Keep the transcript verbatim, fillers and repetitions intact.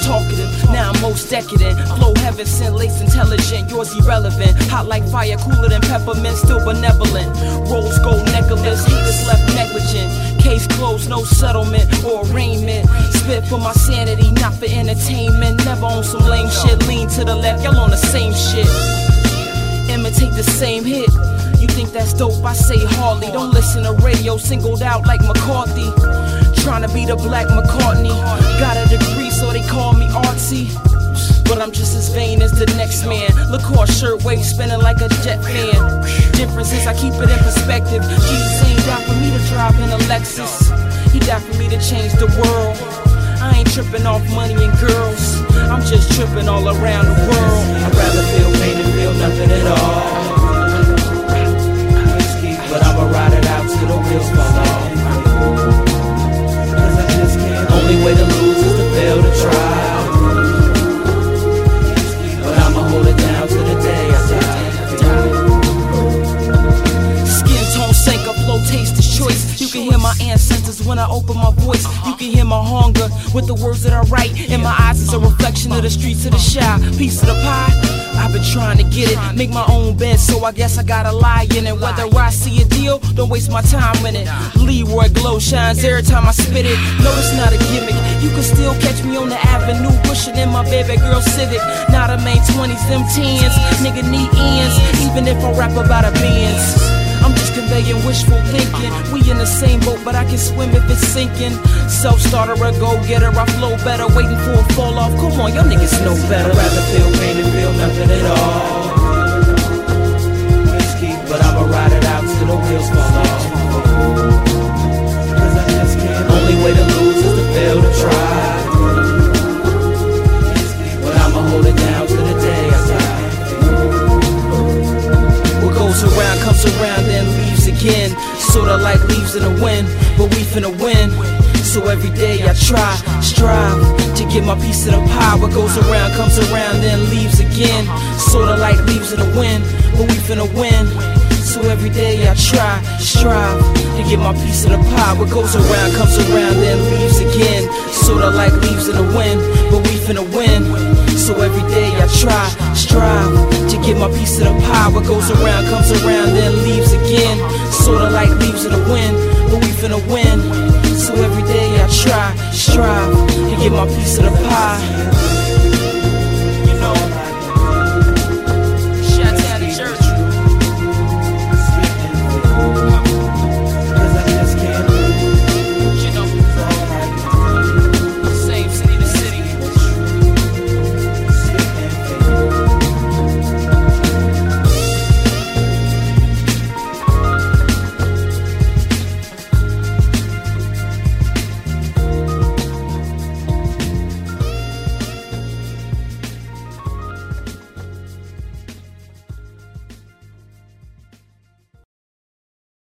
talkative, now I'm most decadent. Flow heaven sent, lace intelligent, yours irrelevant. Hot like fire, cooler than peppermint, still benevolent. Rose gold necklace, haters left negligent. Case closed, no settlement or arraignment. Spit for my sanity, not for entertainment. Never on some lame shit, lean to the left, y'all on the same shit. Imitate the same hit. You think that's dope, I say hardly. Don't listen to radio, singled out like McCarthy. Tryna be the black McCartney. Got a degree so they call me artsy, but I'm just as vain as the next man. Lacoste shirt waist spinning like a jet fan. Difference is I keep it in perspective. Jesus ain't down for me to drive in a Lexus. He died for me to change the world. I ain't tripping off money and girls. I'm just tripping all around the world. I'd rather feel pain than feel nothing at all. But I'ma ride it out till the wheels fall off. Cause I just can't. Only way to lose is to fail to try. But I'ma hold it down till the day I die. Skin tone sank up, flow taste is choice. You can hear my ancestors when I open my voice. You can hear my hunger with the words that I write. In my eyes is a reflection of the streets of the shy. Piece of the pie, I've been trying to get it. Make my own bed, so I guess I gotta lie in it. Whether I see a deal, don't waste my time in it. Leroy glow shines every time I spit it. No, it's not a gimmick. You can still catch me on the avenue, pushing in my baby girl Civic. Not a main twenties, them tens. Nigga need ends, even if I rap about a Benz. I'm just conveying wishful thinking. We in the same boat, but I can swim if it's sinking. Self-starter, a go-getter, I flow better. Waiting for a fall off, come on, y'all niggas know better. I'd rather feel pain than feel nothing at all. But I'ma ride it out till the wheels fall off. Cause I just can't. Only way to lose is to fail to try. But I'ma hold it down till the day I die. What goes around comes around then leaves again. Sorta like leaves in the wind, but we finna win. So every day I try, strive to get my piece of the pie. What goes around comes around then leaves again. Sorta like leaves in the wind, but we finna win. So every day I try, strive to get my piece of the pie. What goes around comes around then leaves again. Sorta like leaves in the wind, but we finna win. So every day I try, strive to get my piece of the pie. What goes around comes around then leaves again. Sorta like leaves in the wind, but we finna win. So every day I try, strive to get my piece of the pie.